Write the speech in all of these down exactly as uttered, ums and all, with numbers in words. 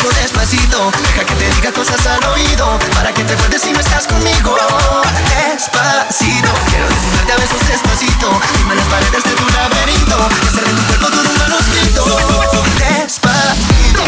cuello despacito. Deja que te diga cosas al oído, para que te acuerdes si no estás conmigo. Despacito, quiero desnudarte a besos despacito. Firma las paredes de tu laberinto y hacer de tu cuerpo todo un manuscrito. Despacito.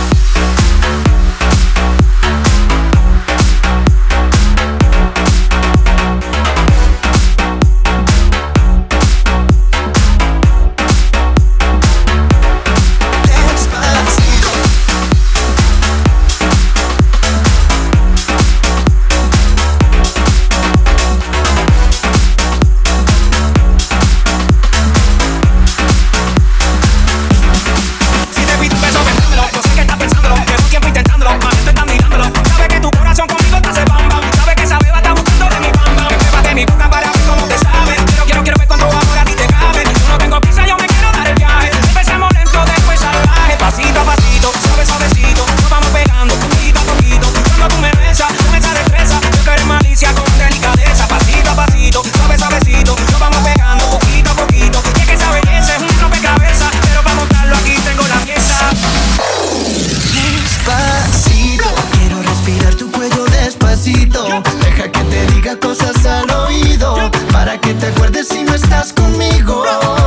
Deja que te diga cosas al oído, para que te acuerdes si no estás conmigo.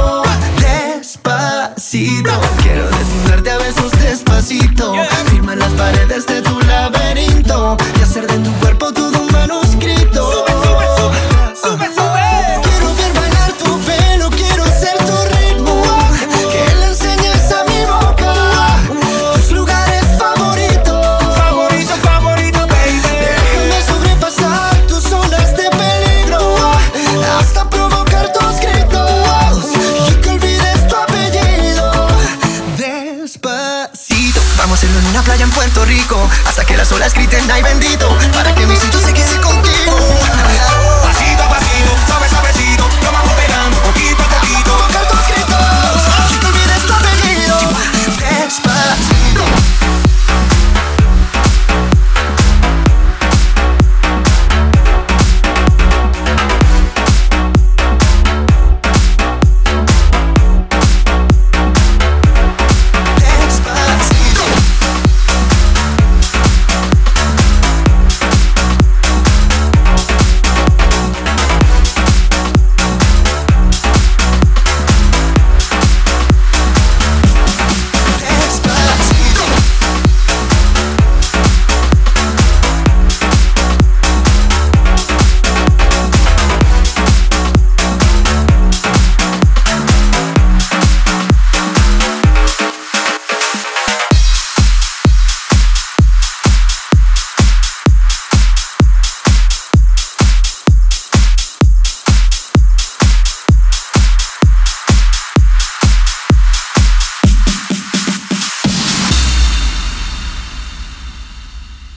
Despacito, quiero desnudarte a besos despacito. Firma las paredes de tu laberinto y hacer de tu cuerpo todo un manuscrito. Sube, sube, sube, sube, sube. Quiero ver bailar tu pelo, quiero ser tu ritmo, que le enseñes a mi boca tus lugares favoritos. Favorito, favorito, baby. Déjame sobrepasar tus zonas de peligro, hasta provocar tus gritos y que olvides tu apellido. Despacito, vamos a hacerlo en una playa en Puerto Rico, hasta que las olas griten ay bendito, para que mi sitio se quede contigo.